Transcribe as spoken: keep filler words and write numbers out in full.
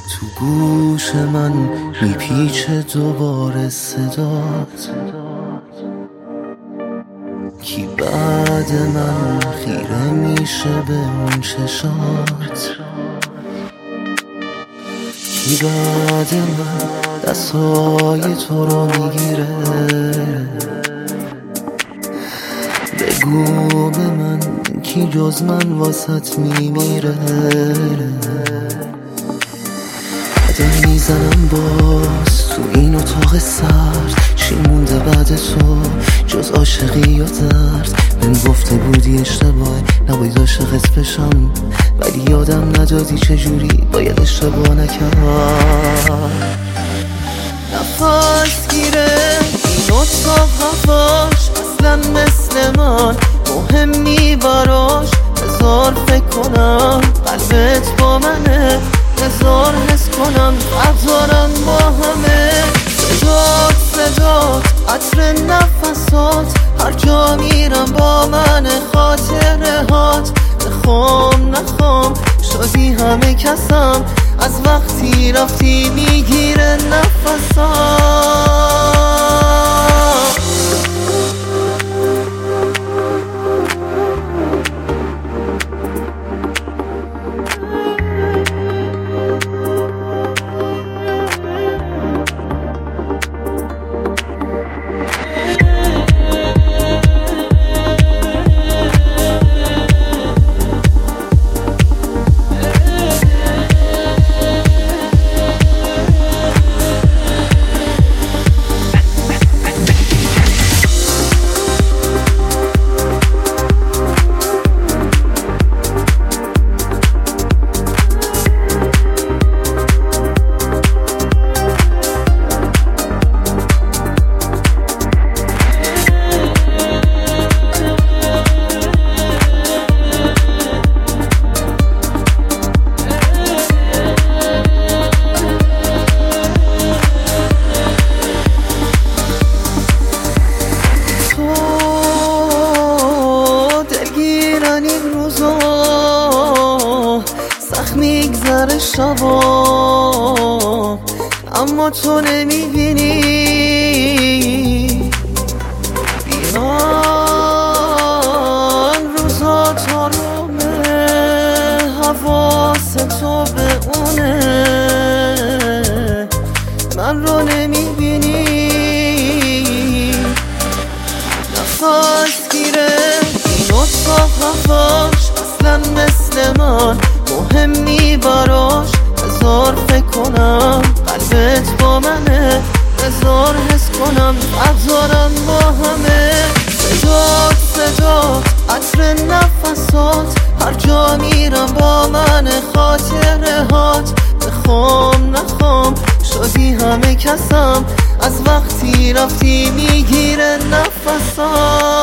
تو گوش من میپیچه دوباره صدات، کی بعد من خیره میشه به اون چشات، کی بعد من دستای تو رو میگیره، بگو به من کی جز من واسط میمیره. قدم میزنم باز تو این اتاق سرد، چی مونده بعد تو جز عاشقی و درد؟ بهم گفته بودی اشتباه نباید عاشقت بشم، ولی یادم ندادی چجوری باید اشتباه نکرد. نفس گیره این اتاق هواش اصلا مثل من مهمی براش، بذار فکر کنم قلبت با منه، بذار حس کنم افزارم با همه. صدات صدات عطر نفسات، هر جا میرم با من خاطره هات. نخوام نخوام شدی همه کسم، از وقتی رفتی میگیره نفسم. سخت میگذره شبا اما تو نمیبینی، بیان روزا تارمه حواس تو به اونه، من رو نمیبینی. نفس گیره این اتاق هواش اصلا مثل من مهمی براش، بذار فکر کنم قلبت با منه، بذار حس کنم افزارم با همه. صدات صدات عطر نفسات، هر جا میرم با من خاطره هات. نخوام نخوام شدی همه کسم، از وقتی رفتی میگیره نفسم.